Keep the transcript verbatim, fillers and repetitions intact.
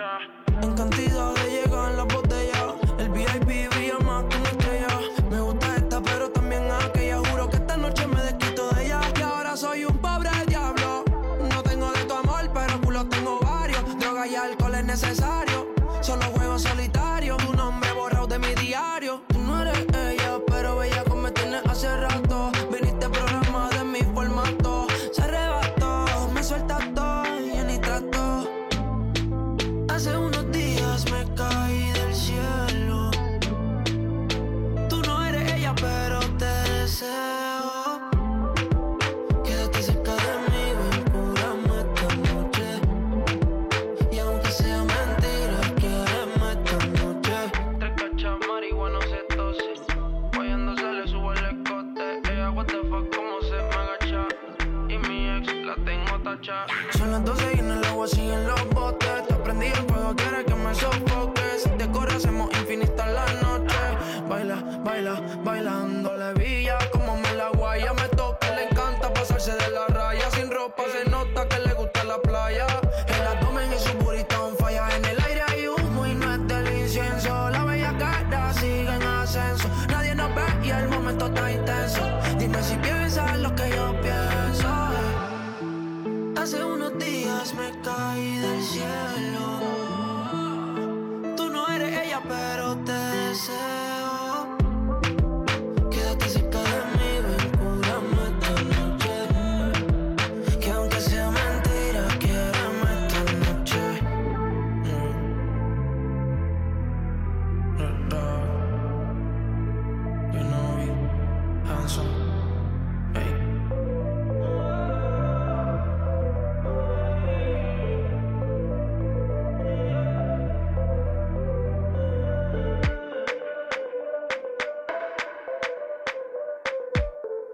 En cantidad de llegan las botellas. El V I P brilla más que una estrella. Me gusta esta pero también aquella. Juro que esta noche me desquito de ella. Y ahora soy un pobre diablo. No tengo de tu amor pero culo tengo varios. Droga y alcohol es necesario. Solo juego solitario. Tu nombre borrado de mi diario. Tú no eres ella pero bella como me tienes hace rato. Viniste programa de mi formato. Se arrebató, me suelta todo y ni trato. Hace unos días me caí del cielo. Tú no eres ella pero te deseo. Quédate cerca de mí, ven, cúrame esta noche. Y aunque sea mentira, quiéreme esta noche. Tres cachas marihuana se tose. Guayando se le sube el escote. Ella what the fuck como se me agacha. Y mi ex la tengo tacha. Son las doce y en el agua siguen los botes. Te prendí el fuego, quieres que me sofoque. Si te corre hacemos infinita la noche. Baila, baila, bailando la villa. Como me la guaya me toca. Le encanta pasarse de la raya. Sin ropa se nota que le gusta la playa. El abdomen y su burrito on falla. En el aire hay humo y no es del incienso. La bella cara sigue en ascenso. Nadie nos ve y el momento está intenso. Dime si piensas lo que yo pienso. Hace unos días me caí